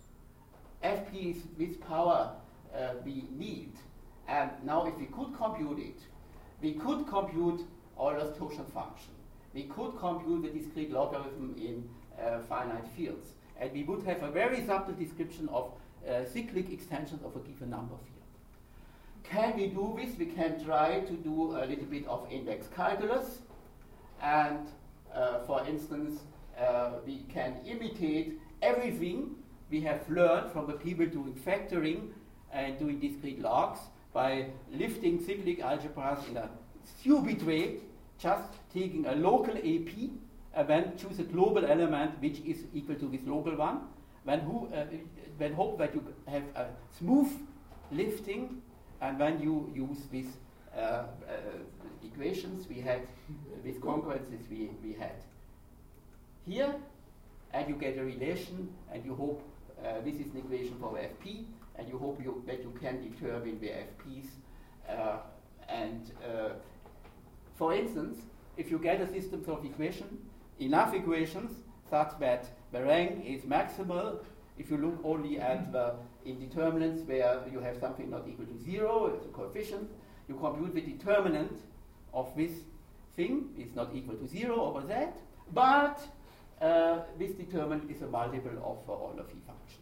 F P is this power uh, we need, and now if we could compute it, we could compute Euler's torsion function. We could compute the discrete logarithm in uh, finite fields, and we would have a very subtle description of uh, cyclic extensions of a given number field. Can we do this? We can try to do a little bit of index calculus, and uh, for instance, uh, we can imitate everything we have learned from the people doing factoring and doing discrete logs by lifting cyclic algebras in a stupid way, just taking a local A P and then choose a global element which is equal to this local one. When, who, uh, when hope that you have a smooth lifting, and when you use these uh, uh, equations we had, with congruences we, we had here, and you get a relation, and you hope uh, this is an equation for F P, and you hope you, that you can determine the F Ps. Uh, and uh, for instance, if you get a system of equation, enough equations such that the rank is maximal, if you look only at the indeterminants where you have something not equal to zero, it's a coefficient, you compute the determinant of this thing is not equal to zero over that, but uh, this determinant is a multiple of the Euler phi function.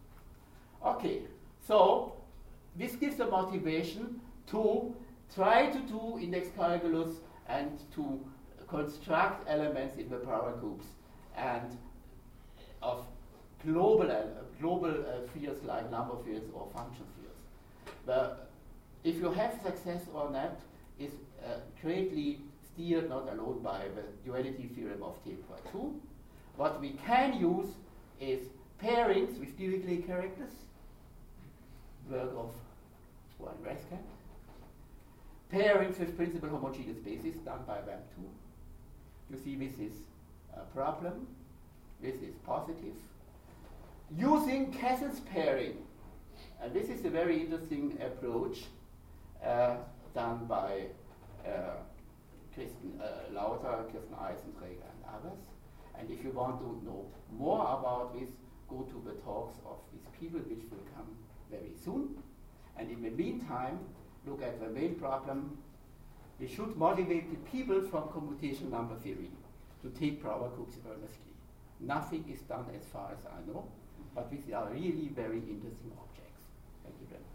Okay, so this gives a motivation to try to do index calculus and to construct elements in the power groups and of global uh, global uh, fields like number fields or function fields. The, if you have success or not is uh, greatly steered not alone by the duality theorem of Thepra two. What we can use is pairings with Dirichlet characters, work of Warren Rescat, pairings with principal homogeneous basis done by W A M two. You see this is a problem, this is positive. Using Kessel's pairing, and this is a very interesting approach uh, done by uh, Kirsten uh, Lauter, Kirsten Eisenträger, and others. And if you want to know more about this, go to the talks of these people, which will come very soon. And in the meantime, look at the main problem. We should motivate the people from commutation number theory to take power groups earnestly. Nothing is done as far as I know, but these are really very interesting objects. Thank you very much.